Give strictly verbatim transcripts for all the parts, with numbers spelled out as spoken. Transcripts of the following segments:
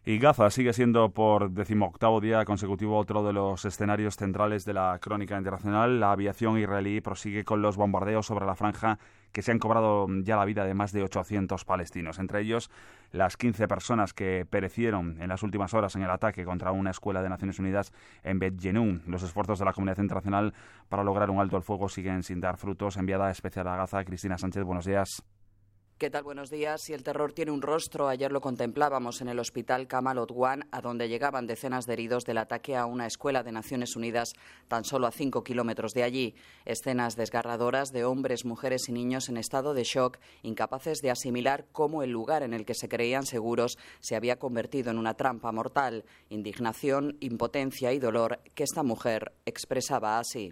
Y Gaza sigue siendo por decimoctavo día consecutivo otro de los escenarios centrales de la crónica internacional. La aviación israelí prosigue con los bombardeos sobre la franja que se han cobrado ya la vida de más de ochocientos palestinos, entre ellos las quince personas que perecieron en las últimas horas en el ataque contra una escuela de Naciones Unidas en Bet Yennun. Los esfuerzos de la comunidad internacional para lograr un alto el fuego siguen sin dar frutos. Enviada especial a Gaza, Cristina Sánchez, buenos días. ¿Qué tal? Buenos días. Si el terror tiene un rostro, ayer lo contemplábamos en el hospital Kamal Adwan, a donde llegaban decenas de heridos del ataque a una escuela de Naciones Unidas tan solo a cinco kilómetros de allí. Escenas desgarradoras de hombres, mujeres y niños en estado de shock, incapaces de asimilar cómo el lugar en el que se creían seguros se había convertido en una trampa mortal. Indignación, impotencia y dolor que esta mujer expresaba así.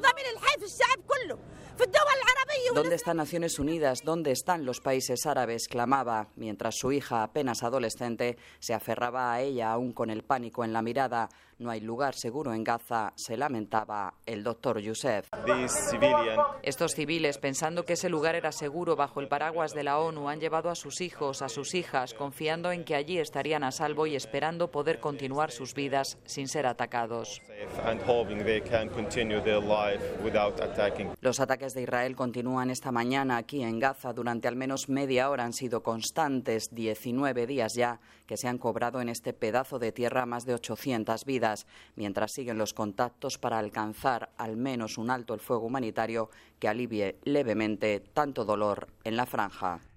¿Dónde están Naciones Unidas? ¿Dónde están los países árabes?, clamaba, mientras su hija, apenas adolescente, se aferraba a ella aún con el pánico en la mirada. No hay lugar seguro en Gaza, se lamentaba el doctor Youssef. Estos civiles, pensando que ese lugar era seguro bajo el paraguas de la ONU, han llevado a sus hijos, a sus hijas, confiando en que allí estarían a salvo y esperando poder continuar sus vidas sin ser atacados. Los ataques de Israel continúan esta mañana aquí en Gaza. Durante al menos media hora han sido constantes, diecinueve días ya, que se han cobrado en este pedazo de tierra más de ochocientas vidas, mientras siguen los contactos para alcanzar al menos un alto el fuego humanitario que alivie levemente tanto dolor en la franja.